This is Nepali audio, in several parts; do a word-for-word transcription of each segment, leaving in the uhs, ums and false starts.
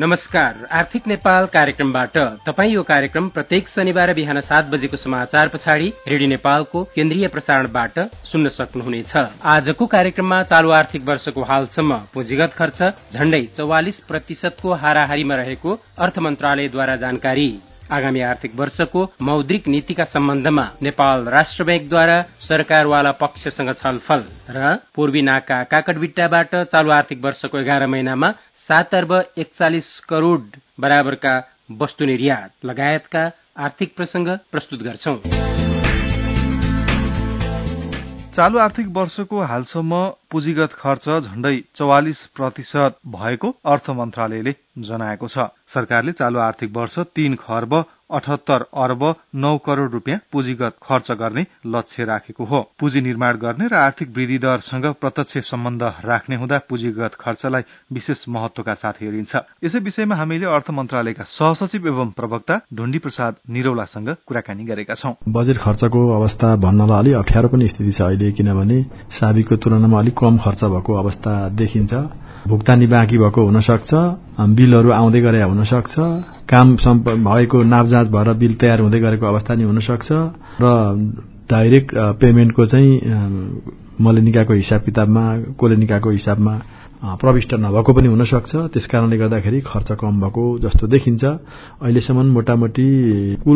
नमस्कार, आर्थिक नेपाल कार्यक्रमबाट तपाईँ यो कार्यक्रम प्रत्येक शनिबार बिहान सात बजेको समाचार पछाडि रेडियो नेपालको केन्द्रीय प्रसारणबाट सुन्न सक्नुहुनेछ। आजको कार्यक्रममा चालू आर्थिक वर्षको हालसम्म पुँजीगत खर्च झण्डै चौवालिस प्रतिशतको हाराहारीमा रहेको अर्थ मन्त्रालयद्वारा जानकारी। आगामी आर्थिक वर्षको मौद्रिक नीतिका सम्बन्धमा नेपाल राष्ट्र ब्याङ्कद्वारा सरकारवाला पक्षसँग छलफल र पूर्वी नाका काकटबिट्टाबाट चालू आर्थिक वर्षको एघार महिनामा सात अर्ब एकचालिस करोड़ बराबरका वस्तु निर्यात लगायतका आर्थिक प्रसंग प्रस्तुत गर्छौं। चालू आर्थिक वर्षको हालसम्म पुँजीगत खर्च झण्डै चौवालिस प्रतिशत भएको अर्थ मन्त्रालयले जनाएको छ। सरकारले चालू आर्थिक वर्ष तीन खर्ब अठहत्तर अर्ब नौ करोड़ रूपियाँ पुँजीगत खर्च गर्ने लक्ष्य राखेको हो। पुँजी निर्माण गर्ने र आर्थिक वृद्धि दरसँग प्रत्यक्ष सम्बन्ध राख्ने हुँदा पुँजीगत खर्चलाई विशेष महत्वका साथ हेरिन्छ। यसै विषयमा हामीले अर्थ मन्त्रालयका सहसचिव एवं प्रवक्ता ढुण्डी प्रसाद निरौलासँग कुराकानी गरेका छौं। बजेट खर्चको अवस्था भन्नलाई अलि अप्ठ्यारो पनि स्थिति छ अहिले, किनभने साबिकको तुलनामा अलिक कम खर्च भएको अवस्था देखिन्छ। भुक्तानी बाँकी भएको हुन सक्छ, बिलहरू आउँदै गरे हुन सक्छ, काम भएको नापजाँच भएर बिल तयार हुँदै गरेको अवस्था नि हुन सक्छ र डाइरेक्ट पेमेन्टको चाहिँ मैले निकायको हिसाब किताबमा कोले निकायको हिसाबमा प्रविष्ट नभएको पनि हुन सक्छ। त्यसकारणले गर्दाखेरि खर्च कम भएको जस्तो देखिन्छ। अहिलेसम्म मोटामोटी कुल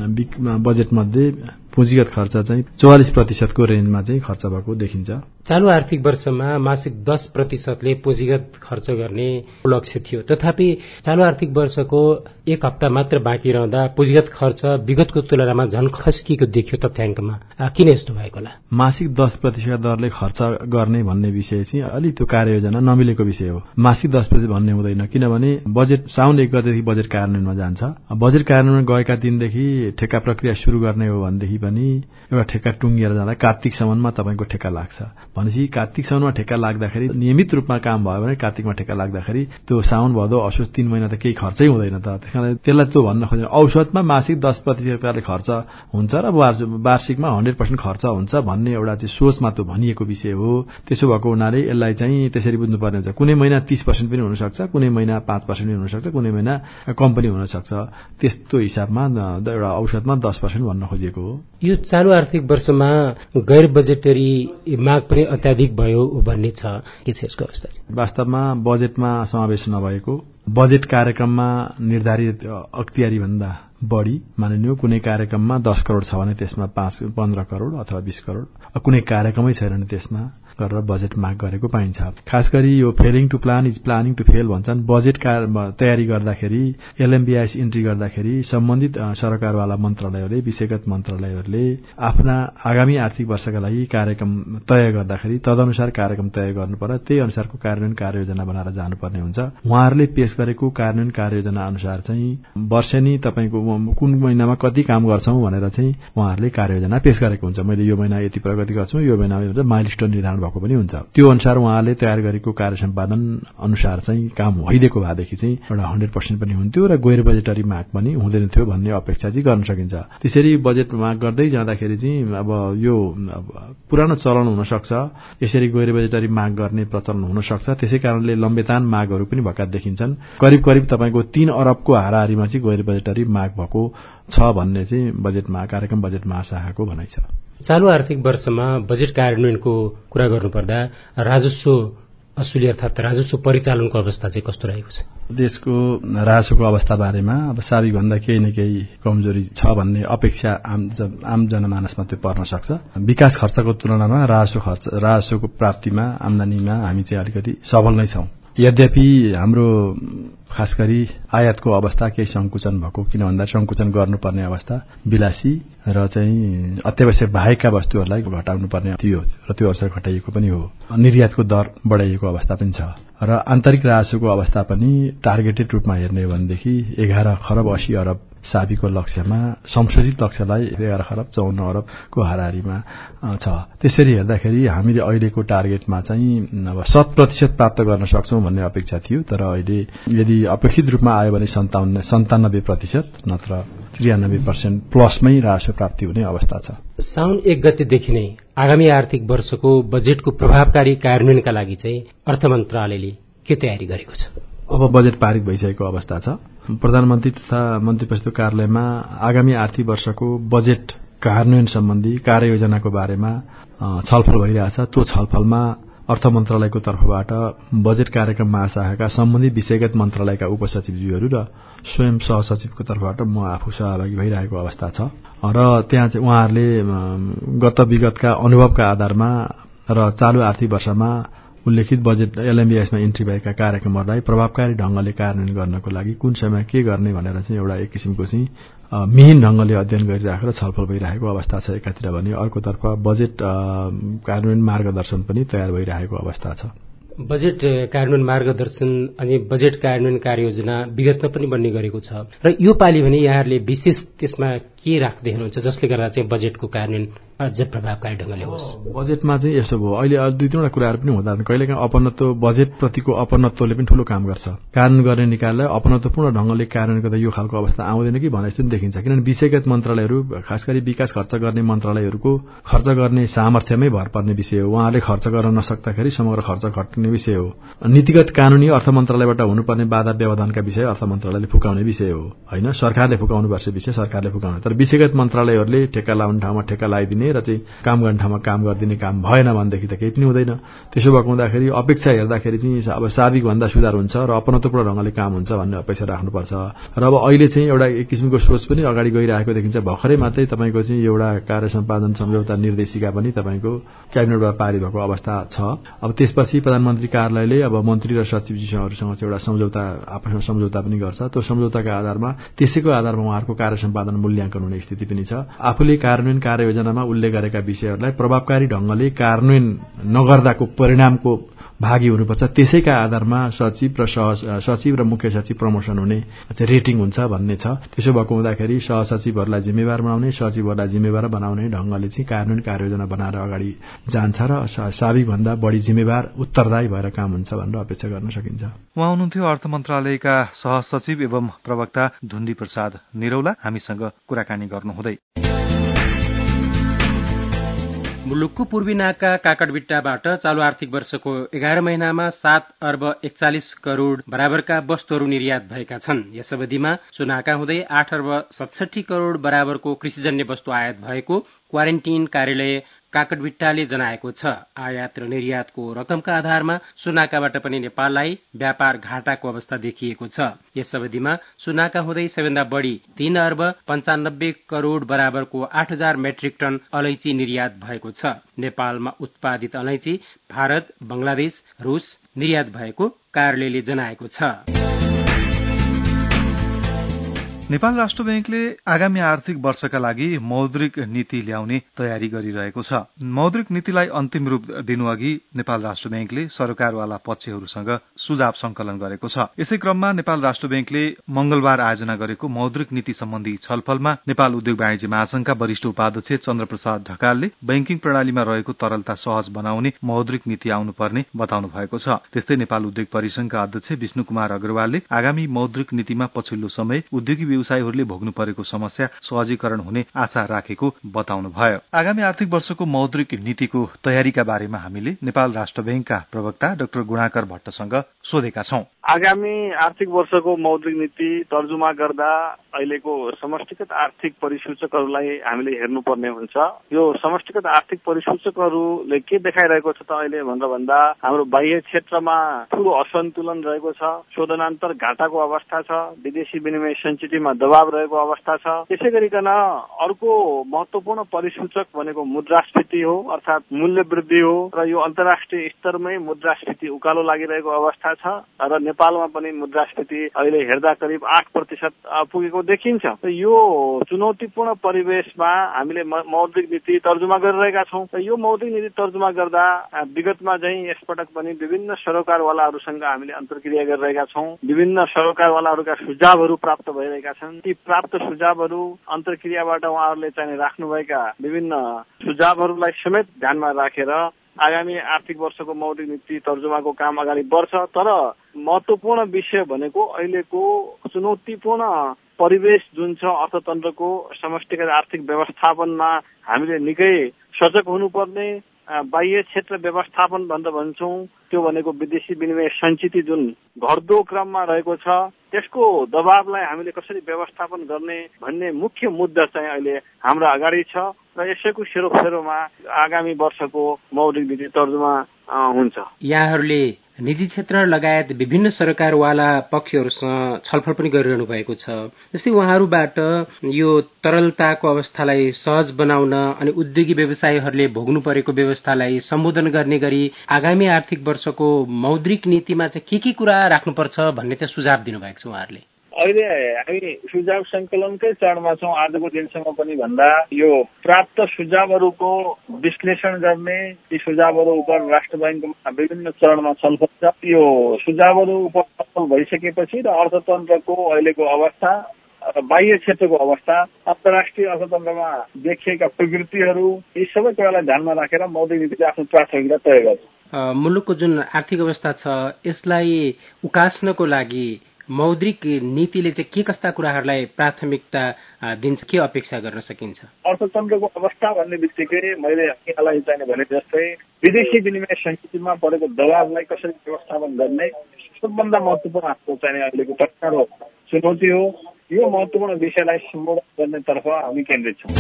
बजेट मध्ये पुँजीगत खर्च चाहिँ चौवालिस प्रतिशतको रेन्जमा चाहिँ खर्च भएको देखिन्छ। चालू आर्थिक वर्षमा मासिक दस प्रतिशतले पुँजीगत खर्च गर्ने लक्ष्य थियो, तथापि चालू आर्थिक वर्षको एक हप्ता मात्र बाँकी रहँदा पुँजीगत खर्च विगतको तुलनामा झन खस्किएको देखियो तथ्याङ्कमा। किन यस्तो भएको होला? मासिक दस प्रतिशत दरले खर्च गर्ने भन्ने विषय चाहिँ अलि त्यो कार्ययोजना नमिलेको विषय हो। मासिक दस प्रतिशत भन्ने हुँदैन, किनभने बजेट साउन एक गतेदेखि बजेट कार्यान्वयनमा जान्छ। बजेट कार्यान्वयन गएका दिनदेखि ठेक्का प्रक्रिया शुरू गर्ने हो भनेदेखि पनि एउटा ठेक्का टुङ्गिएर जाँदा कार्तिकसम्ममा तपाईँको ठेक्का लाग्छ। भनेपछि कार्तिकसम्ममा ठेक्का लाग्दाखेरि नियमित रूपमा काम भयो भने कार्तिकमा ठेक्का लाग्दाखेरि त्यो साउन भदौ असोज तीन महिना त केही खर्चै हुँदैन त। त्यसकारण त्यसलाई त्यो भन्न खोजेर औसतमा मासिक दस प्रतिशतले खर्च हुन्छ र वार्षिकमा हन्ड्रेड पर्सेन्ट खर्च हुन्छ भन्ने एउटा चाहिँ सोचमा त्यो भनिएको विषय हो। त्यसो भएको हुनाले यसलाई चाहिँ त्यसरी बुझ्नुपर्ने हुन्छ। कुनै महिना तीस पर्सेन्ट पनि हुनसक्छ, कुनै महिना पाँच पर्सेन्ट पनि हुनसक्छ, कुनै महिना कम पनि हुनसक्छ। त्यस्तो हिसाबमा एउटा औसतमा दस पर्सेन्ट भन्न खोजिएको हो। यो चालू आर्थिक वर्षमा गैर बजेटरी माग पनि अत्याधिक भयो भन्ने छ, के छ यसको अवस्था? वास्तवमा बजेटमा समावेश नभएको, बजेट कार्यक्रममा निर्धारित अख्तियारी भन्दा बढ़ी मानिलियो कुनै कार्यक्रममा दस करोड़ छ भने त्यसमा पाँच पन्ध्र करोड़ अथवा बीस करोड़, कुनै कार्यक्रमै छैन भने त्यसमा गरेर बजेट माग गरेको पाइन्छ। खास गरी यो failing to plan is planning to fail भन्छन्। बजेट तयारी गर्दाखेरि एलएमबीआईएस इन्ट्री गर्दाखेरि सम्बन्धित सरकारवाला मन्त्रालयहरूले विषयगत मन्त्रालयहरूले आफ्ना आगामी आर्थिक वर्षका लागि कार्यक्रम तय गर्दाखेरि तदनुसार कार्यक्रम तय गर्नु पर्छ। त्यही अनुसारको कार्यान्वयन कार्ययोजना बनाएर जानुपर्ने हुन्छ। उहाँहरूले पेश गरेको कार्यान्वयन कार्ययोजना अनुसार चाहिँ वर्षेनी तपाईँको कुन महिनामा कति काम गर्छौं भनेर चाहिँ उहाँहरूले कार्ययोजना पेश गरेको हुन्छ। मैले यो महिना यति प्रगति गर्छु, यो महिना माइलस्टोन निर्धारण भएको पनि हुन्छ। त्यो अनुसार उहाँले तयार गरेको कार्य सम्पादन अनुसार चाहिँ काम भइदिएको भएदेखि चाहिँ एउटा हन्ड्रेड पर्सेन्ट पनि हुन्थ्यो र गैर बजेटरी माग पनि हुँदैन थियो भन्ने अपेक्षा चाहिँ गर्न सकिन्छ। त्यसरी बजेट माग गर्दै जाँदाखेरि चाहिँ अब यो पुरानो चलन हुन सक्छ, यसरी गैर बजेटरी माग गर्ने प्रचलन हुन सक्छ। त्यसै कारणले लम्बेतान मागहरू पनि भएका देखिन्छन्। करिब करिब तपाईँको तीन अरबको हाराहारीमा चाहिँ गैर बजेटरी माग भएको छ भन्ने चाहिँ बजेटमा कार्यक्रम बजेट महाशाखाको भनाइ छ। चालू आर्थिक वर्षमा बजेट कार्यान्वयनको कुरा गर्नुपर्दा राजस्व असुली अर्थात राजस्व परिचालनको अवस्था चाहिँ कस्तो रहेको छ? देशको राजस्वको अवस्था बारेमा अब साबिकभन्दा केही न केही कमजोरी छ भन्ने अपेक्षा आम आम जनमानसमा त्यो पर्न सक्छ। विकास खर्चको तुलनामा राजस्व खर्च राजस्वको प्राप्तिमा आम्दानीमा हामी चाहिँ अलिकति सबल नै छौं। यद्यपि हाम्रो खास गरी आयातको अवस्था केही संकुचन भएको, किन भन्दा संकुचन गर्नुपर्ने अवस्था विलासी र चाहिँ अत्यावश्यक बाहेकका वस्तुहरूलाई घटाउनु पर्ने थियो र त्यो असर घटाइएको पनि हो। निर्यातको दर बढाइएको अवस्था पनि छ र आन्तरिक राजस्वको अवस्था पनि टार्गेटेड रूपमा हेर्ने हो भनेदेखि एघार खरब अस्सी अरब साबिकको लक्ष्यमा संशोधित लक्ष्यलाई एघार खरब चौन्न अरबको हाराहारीमा छ। त्यसरी हेर्दाखेरि हामीले अहिलेको टार्गेटमा चाहिँ अब शत प्रतिशत प्राप्त गर्न सक्छौं भन्ने अपेक्षा थियो, तर अहिले यदि अपेक्षित रूपमा आयो भने सन्ताउन्न सन्तानब्बे प्रतिशत नत्र त्रियानब्बे पर्सेन्ट प्लसमै राजस्व प्राप्ति हुने अवस्था छ। साउन एक गतेदेखि नै आगामी आर्थिक वर्षको बजेटको प्रभावकारी कार्यान्वयनका लागि चाहिँ अर्थ मन्त्रालयले के तयारी गरेको छ? अब बजेट पारित भइसकेको अवस्था छ। प्रधानमन्त्री तथा मन्त्री परिषद कार्यालयमा आगामी आर्थिक वर्षको बजेट कार्यान्वयन सम्बन्धी कार्ययोजनाको बारेमा छलफल भइरहेछ। त्यो छलफलमा अर्थ मन्त्रालयको तर्फबाट बजेट कार्यक्रम महाशाखाका सम्बन्धित विषयगत मन्त्रालयका उपसचिवज्यूहरू र स्वयं सहसचिवको तर्फबाट म आफू सहभागी भइरहेको अवस्था छ र त्यहाँ चाहिँ उहाँहरूले गत विगतका अनुभवका आधारमा र चालू आर्थिक वर्षमा उल्लेखित बजेट एलएमबीएसमा इन्ट्री भएका कार्यक्रमहरूलाई प्रभावकारी ढंगले कार्यान्वयन गर्नको लागि कुन समय के गर्ने भनेर चाहिँ एउटा एक किसिमको चाहिँ मिहिन ढंगले अध्ययन गरिराखेर छलफल भइरहेको अवस्था छ एकातिर भने, अर्कोतर्फ बजेट कार्यान्वयन मार्गदर्शन पनि तयार भइरहेको अवस्था छ। बजेट कार्यान्वयन मार्गदर्शन अनि बजेट कार्यान्वयन कार्ययोजना विगतमा पनि बन्ने गरेको छ र यो पालि भने यहाँहरूले विशेष त्यसमा के राख्दै हुनुहुन्छ जसले गर्दा चाहिँ बजेटको कार्यान्वयन अझ प्रभावकारी ढंगले होस्? बजेटमा चाहिँ यस्तो भयो, अहिले दुई तीनवटा कुराहरू पनि हुँदा कहिलेकाहीँ अपनत्व बजेट प्रतिको अपनत्वले पनि ठूलो काम गर्छ। कार्यान्वयन गर्ने निकायलाई अपनत्वपूर्ण ढंगले कार्यान्वयन गर्दा यो खालको अवस्था आउँदैन कि भने जस्तो देखिन्छ, किनभने विषयगत मन्त्रालयहरू खास गरी विकास खर्च गर्ने मन्त्रालयहरूको खर्च गर्ने सामर्थ्यमै भर पर्ने विषय हो। उहाँले खर्च गर्न नसक्दाखेरि समग्र खर्च घट्ने विषय हो। नीतिगत कानूनी अर्थ मन्त्रालयबाट हुनुपर्ने बाधा व्यवधानका विषय अर्थ मन्त्रालयले फुकाउने विषय हो, होइन सरकारले फुकाउनु पर्छ विषय सरकारले फुकाउने। तर विषयगत मन्त्रालयहरूले ठेक्का लाउने ठाउँमा ठेक्का लगाइदिने र चाहिँ काम गर्ने ठाउँमा काम गरिदिने काम भएन भनेदेखि त केही पनि हुँदैन। त्यसो भएको हुँदाखेरि अपेक्षा हेर्दाखेरि चाहिँ अब साबिक भन्दा सुधार हुन्छ र अपनत्वपूर्ण ढंगले काम हुन्छ भन्ने अपेक्षा राख्नुपर्छ। र अब अहिले चाहिँ एउटा एक किसिमको सोच पनि अगाडि गइरहेको देखिन्छ। भर्खरै मात्रै तपाईँको चाहिँ एउटा कार्य सम्पादन सम्झौता निर्देशिका पनि तपाईँको क्याबिनेटबाट पारित भएको अवस्था छ। अब त्यसपछि प्रधानमन्त्री कार्यालयले अब मन्त्री र सचिवजीहरूसँग चाहिँ एउटा सम्झौता आपसमा सम्झौता पनि गर्छ। त्यो सम्झौताका आधारमा त्यसैको आधारमा उहाँहरूको कार्य सम्पादन मूल्याङ्कन हुने स्थिति पनि छ। आफूले कार्यान्वयन कार्ययोजनामा उल्लेख गरेका विषयहरूलाई प्रभावकारी ढंगले कार्यान्वयन नगर्दाको परिणामको भागी हुनुपर्छ। त्यसैका आधारमा सचिव र सचिव र मुख्य सचिव प्रमोसन हुने रेटिङ हुन्छ भन्ने छ। त्यसो भएको हुँदाखेरि सहसचिवहरूलाई जिम्मेवार बनाउने, सचिवहरूलाई जिम्मेवार बनाउने ढंगले चाहिँ कार्यान्वयन कार्ययोजना बनाएर अगाडि जान्छ र साबिक भन्दा बढी जिम्मेवार उत्तरदायी भएर काम हुन्छ भनेर अपेक्षा गर्न सकिन्छ। उहाँ हुनुहुन्थ्यो अर्थ मन्त्रालयका सहसचिव एवं प्रवक्ता धुन्दी प्रसाद निरौला हामीसँग कुराकानी गर्नुहुँदै। मुलुकको पूर्वी नाका काकटभिट्टाबाट चालू आर्थिक वर्षको एघार महिनामा सात अर्ब एकचालिस करोड़ बराबरका वस्तुहरू निर्यात भएका छन्। यस अवधिमा सुनाका हुँदै आठ अर्ब सतसठी करोड़ बराबरको कृषिजन्य वस्तु आयात भएको क्वारेन्टिन कार्यालय काकटभिट्टाले जनाएको छ। आयात र निर्यातको रकमका आधारमा सुनाकाबाट पनि नेपाललाई व्यापार घाटाको अवस्था देखिएको छ। यस अवधिमा सुनाका हुँदै सबैभन्दा बढ़ी तीन अर्ब पञ्चानब्बे करोड़ बराबरको आठ हजार मेट्रिक टन अलैँची निर्यात भएको छ। नेपालमा उत्पादित अलैँची भारत, बंगलादेश, रूस निर्यात भएको कार्यालयले जनाएको छ। नेपाल राष्ट्र बैंकले आगामी आर्थिक वर्षका लागि मौद्रिक नीति ल्याउने तयारी गरिरहेको छ। मौद्रिक नीतिलाई अन्तिम रूप दिनु अघि नेपाल राष्ट्र बैंकले सरकारवाला पक्षहरूसँग सुझाव संकलन गरेको छ। यसै क्रममा नेपाल राष्ट्र बैंकले मंगलबार आयोजना गरेको मौद्रिक नीति सम्बन्धी छलफलमा नेपाल उद्योग वाणिज्य महासंघका वरिष्ठ उपाध्यक्ष चन्द्र प्रसाद ढकालले बैंकिङ प्रणालीमा रहेको तरलता सहज बनाउने मौद्रिक नीति आउनुपर्ने बताउनु भएको छ। त्यस्तै नेपाल उद्योग परिसंघका अध्यक्ष विष्णु कुमार अग्रवालले आगामी मौद्रिक नीतिमा पछिल्लो समय उद्योगी व्यवसायीहरूले भोग्नु परेको समस्या सहजीकरण हुने आशा राखेको बताउनु भयो। आगामी आर्थिक वर्षको मौद्रिक नीतिको तयारीका बारेमा हामीले नेपाल राष्ट्र बैंकका प्रवक्ता डाक्टर गुणाकर भट्टसँग सोधेका छौं। आगामी आर्थिक वर्षको मौद्रिक नीति तर्जुमा गर्दा अहिलेको समष्टिगत आर्थिक परिसूचकहरूलाई हामीले हेर्नुपर्ने हुन्छ। यो समष्टिगत आर्थिक परिसूचकहरूले के देखाइरहेको छ त अहिले भनेर भन्दा हाम्रो बाह्य क्षेत्रमा ठूलो असन्तुलन रहेको छ, शोधनान्तर घाटाको अवस्था छ, विदेशी विनिमय सञ्चितमा दबाव रहेको अवस्था छ। त्यसै गरिकन अर्को महत्वपूर्ण परिसूचक भनेको मुद्रास्फीति हो, अर्थात् मूल्य वृद्धि हो र यो अन्तर्राष्ट्रिय स्तरमै मुद्रास्फीति उकालो लागिरहेको अवस्था छ र नेपालमा पनि मुद्रास्फीति अहिले हेर्दा करिब आठ प्रतिशत पुगेको देखिन्छ। यो चुनौतीपूर्ण परिवेशमा हामीले मौद्रिक नीति तर्जुमा गरिरहेका छौं। यो मौद्रिक नीति तर्जुमा गर्दा विगतमा चाहिँ यसपटक पनि विभिन्न सरोकारवालाहरूसँग हामीले अन्तर्क्रिया गरिरहेका छौं। विभिन्न सरोकारवालाहरूका सुझावहरू प्राप्त भइरहेका छन्। ती प्राप्त सुझावहरू अन्तर्क्रियाबाट उहाँहरूले चाहिँ राख्नुभएका विभिन्न सुझावहरूलाई समेत ध्यानमा राखेर आगामी आर्थिक वर्षको मौद्रिक नीति तर्जुमाको काम अगाडि बढ्छ। तर महत्वपूर्ण विषय भनेको अहिलेको चुनौतीपूर्ण परिवेश जुन छ अर्थतन्त्रको समष्टिगत आर्थिक व्यवस्थापनमा हामीले निकै सजग हुनुपर्ने, बाह्य क्षेत्र व्यवस्थापन भनेर भन्छौं त्यो भनेको विदेशी विनिमय सञ्चित जुन घट्दो क्रममा रहेको छ त्यसको दबावलाई हामीले कसरी व्यवस्थापन गर्ने भन्ने मुख्य मुद्दा चाहिँ अहिले हाम्रो अगाडि छ र यसैको सेरोफेरोमा आगामी वर्षको मौद्रिक नीति तर्जुमा हुन्छ। यहाँहरूले निजी क्षेत्र लगायत विभिन्न सरकारवाला पक्षहरूसँग छलफल पनि गरिरहनु भएको छ। जस्तै उहाँहरूबाट यो तरलताको अवस्थालाई सहज बनाउन अनि उद्योगी व्यवसायीहरूले भोग्नु परेको व्यवस्थालाई सम्बोधन गर्ने गरी आगामी आर्थिक वर्षको मौद्रिक नीतिमा चाहिँ के के कुरा राख्नुपर्छ भन्ने चाहिँ सुझाव दिनुभएको छ उहाँहरूले। अहिले हामी सुझाव संकलनकै चरणमा छौँ। आजको दिनसम्म पनि भन्दा यो प्राप्त सुझावहरूको विश्लेषण गर्ने, ती सुझावहरू उप राष्ट्र बैंकमा विभिन्न चरणमा छलफल छ। यो सुझावहरू उप छलफल भइसकेपछि र अर्थतन्त्रको अहिलेको अवस्था र बाह्य क्षेत्रको अवस्था, अन्तर्राष्ट्रिय अर्थतन्त्रमा देखिएका प्रवृत्तिहरू, यी सबै कुरालाई ध्यानमा राखेर मौद्रिक नीतिले आफ्नो प्राथमिकता तय गर्छ। मुलुकको जुन आर्थिक अवस्था छ यसलाई उकास्नको लागि मौद्रिक नीतिले चाहिँ के कस्ता कुराहरूलाई प्राथमिकता दिन्छ, के अपेक्षा गर्न सकिन्छ? अर्थतन्त्रको अवस्था भन्ने बित्तिकै मैले यहाँलाई चाहिँ भने जस्तै विदेशी विनिमय सञ्चितमा परेको दबावलाई कसरी व्यवस्थापन गर्ने सबभन्दा महत्त्वपूर्ण हाम्रो चाहिँ अहिलेको प्रकार हो, चुनौती हो। यो महत्त्वपूर्ण विषयलाई सम्बोधन गर्नेतर्फ हामी केन्द्रित छौँ।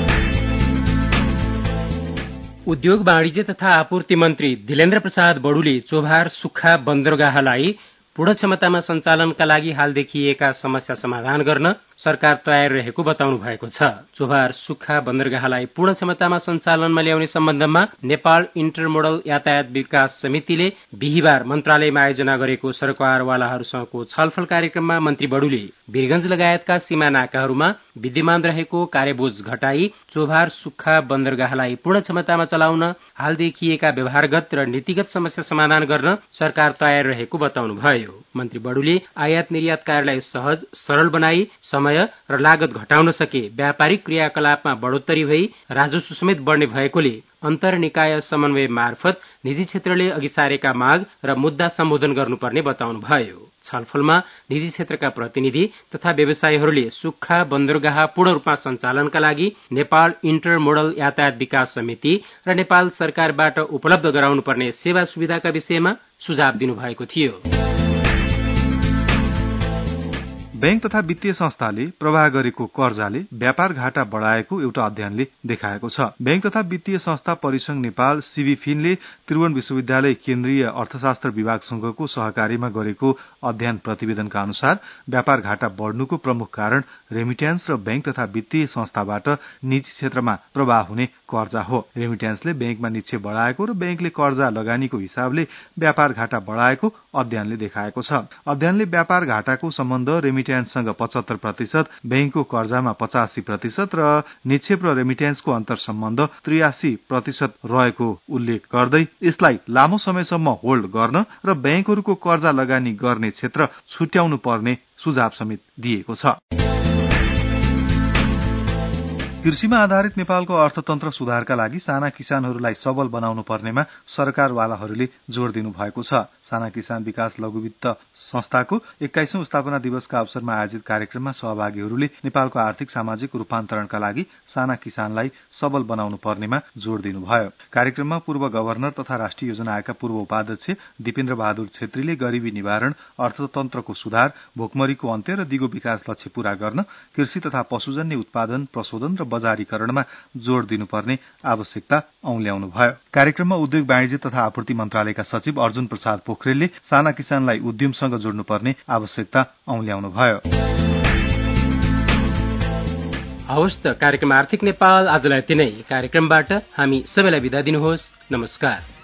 उद्योग वाणिज्य तथा आपूर्ति मन्त्री धिलेन्द्र प्रसाद बडुले चोभार सुक्खा बन्दरगाहलाई पूर्ण क्षमतामा सञ्चालनका लागि हाल देखिएका समस्या समाधान गर्न सरकार तयार रहेको बताउनु भएको छ। चोभार सुक्खा बन्दरगाहलाई पूर्ण क्षमतामा सञ्चालनमा ल्याउने सम्बन्धमा नेपाल इन्टरमोडल यातायात विकास समितिले बिहिबार मन्त्रालयमा आयोजना गरेको सरकारवालाहरूसँगको छलफल कार्यक्रममा मन्त्री बडुले वीरगंज लगायतका सीमा नाकाहरूमा विद्यमान रहेको कार्यबोझ घटाई चोभार सुक्खा बन्दरगाहलाई पूर्ण क्षमतामा चलाउन हाल देखिएका व्यवहारगत र नीतिगत समस्या समाधान गर्न सरकार तयार रहेको बताउनुभयो। मन्त्री बडुले आयात निर्यात कार्यलाई सहज सरल बनाई समय र लागत घटाउन सके व्यापारिक क्रियाकलापमा बढोत्तरी भई राजस्व समेत बढ्ने भएकोले अन्तर निकाय समन्वय मार्फत निजी क्षेत्रले अघि सारेका माग र मुद्दा सम्बोधन गर्नुपर्ने बताउनुभयो। छलफलमा निजी क्षेत्रका प्रतिनिधि तथा व्यवसायीहरूले सुक्खा बन्दरगाह पूर्ण रूपमा सञ्चालनका लागि नेपाल इन्टरमोडल यातायात विकास समिति र नेपाल सरकारबाट उपलब्ध गराउनुपर्ने सेवा सुविधाका विषयमा सुझाव दिनुभएको थियो। बैंक तथा वित्तीय संस्थाले प्रवाह गरेको कर्जाले व्यापार घाटा बढ़ाएको एउटा अध्ययनले देखाएको छ। बैंक तथा वित्तीय संस्था परिसंघ नेपाल सिबिफिनले त्रिभुवन विश्वविद्यालय केन्द्रीय अर्थशास्त्र विभागसँगको सहकारीमा गरेको अध्ययन प्रतिवेदनका अनुसार व्यापार घाटा बढ़नुको प्रमुख कारण रेमिट्यान्स र बैंक तथा वित्तीय संस्थाबाट निजी क्षेत्रमा प्रवाह हुने कर्जा हो। रेमिट्यान्सले बैंकमा निक्षेप बढ़ाएको र बैंकले कर्जा लगानीको हिसाबले व्यापार घाटा बढ़ाएको अध्ययनले देखाएको छ। अध्ययनले व्यापार घाटाको सम्बन्ध रेमिट्यान्ससँग पचहत्तर प्रतिशत, बैंकको कर्जामा पचासी प्रतिशत र निक्षेप र रेमिट्यान्सको अन्तर सम्बन्ध त्रियासी प्रतिशत रहेको उल्लेख गर्दै यसलाई लामो समयसम्म होल्ड गर्न र बैंकहरूको कर्जा लगानी गर्ने क्षेत्र छुट्याउनु पर्ने सुझाव समेत दिएको छ। कृषिमा आधारित नेपालको अर्थतन्त्र सुधारका लागि साना किसानहरूलाई सबल बनाउनु पर्नेमा सरकारवालाहरूले जोड़ दिनु भएको छ। साना किसान विकास लघु वित्त संस्थाको एक्काइसौं स्थापना दिवसका अवसरमा आयोजित कार्यक्रममा सहभागीहरूले नेपालको आर्थिक सामाजिक रूपान्तरणका लागि साना किसानलाई सबल बनाउनु पर्नेमा जोड़ दिनुभयो। कार्यक्रममा पूर्व गभर्नर तथा राष्ट्रिय योजना आयोगका पूर्व उपाध्यक्ष दिपेन्द्र बहादुर छेत्रीले गरीबी निवारण, अर्थतन्त्रको सुधार, भोकमरीको अन्त्य र दिगो विकास लक्ष्य पूरा गर्न कृषि तथा पशुजन्य उत्पादन, प्रशोधन र बजारीकरणमा जोड़ दिनुपर्ने आवश्यकता औल्याउनुभयो। कार्यक्रममा उद्योग वाणिज्य तथा आपूर्ति मन्त्रालयका सचिव अर्जुन प्रसाद पोखरेलले साना किसानलाई उद्यमसँग जोड्नुपर्ने आवश्यकता औल्याउनुभयो। हवस् त कार्यक्रम आर्थिक नेपाल आजलाई यति नै। कार्यक्रमबाट हामी सबैलाई बिदा दिनुहोस्। नमस्कार।